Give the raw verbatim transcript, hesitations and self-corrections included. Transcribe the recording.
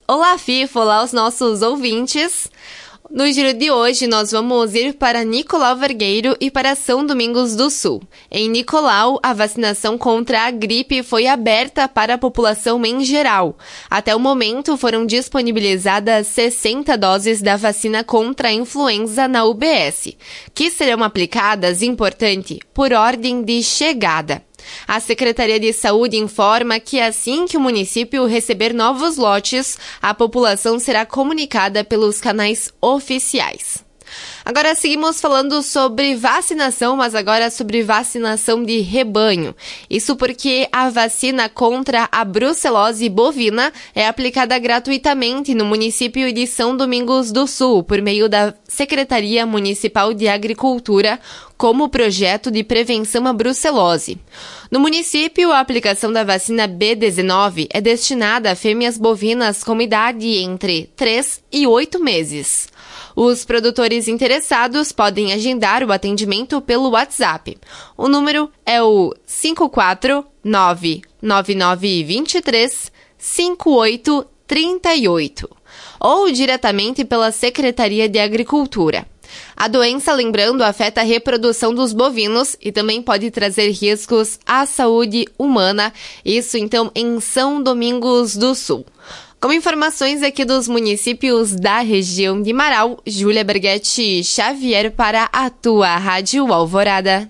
Olá, FIFA! Olá, os nossos ouvintes! No giro de hoje, nós vamos ir para Nicolau Vergueiro e para São Domingos do Sul. Em Nicolau, a vacinação contra a gripe foi aberta para a população em geral. Até o momento, foram disponibilizadas sessenta doses da vacina contra a influenza na U B S, que serão aplicadas, importante, por ordem de chegada. A Secretaria de Saúde informa que assim que o município receber novos lotes, a população será comunicada pelos canais oficiais. Agora seguimos falando sobre vacinação, mas agora sobre vacinação de rebanho. Isso porque a vacina contra a brucelose bovina é aplicada gratuitamente no município de São Domingos do Sul, por meio da Secretaria Municipal de Agricultura, como projeto de prevenção à brucelose. No município, a aplicação da vacina B dezenove é destinada a fêmeas bovinas com idade entre três e oito meses. Os produtores interessados podem agendar o atendimento pelo WhatsApp. O número é o cinco quatro nove nove nove dois três cinco oito três oito ou diretamente pela Secretaria de Agricultura. A doença, lembrando, afeta a reprodução dos bovinos e também pode trazer riscos à saúde humana, isso então em São Domingos do Sul. Com informações aqui dos municípios da região de Marau, Júlia Berghetti Xavier para a tua Rádio Alvorada.